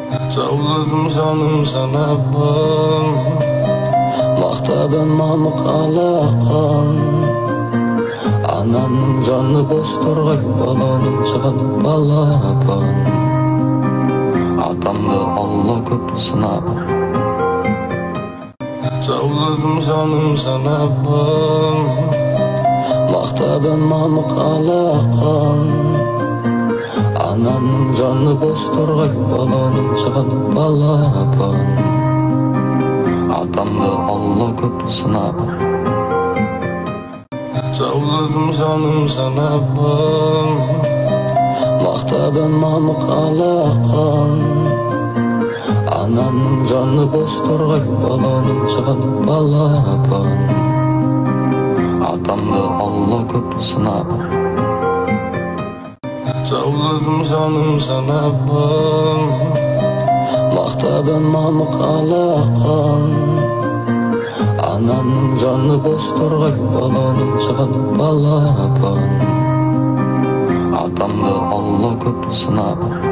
Жалғызым жаным санапым, мақтадым мамық алақан. Ананың жаны бос тұрғай, баланың жаны балапан. Атамды Алла көп сынаған. Жалғызым жаным санапым, мақтадым мамық алақан. Ананың жаны бос тұрғай, баланың жаны балапан. Атамды Алла көп сынаған. Жалғызым жаным санапым, мақтадым мамық алақан. Ананың жаны бос тұрғай, баланың жаны балапан. Атамды Алла көп сынаған. Жалғызым жаным санапым, мақтадым мамық алақан. Ананың жаны бос тұрғай, баланың жаны балапан. Атамды Алла көп сынаған.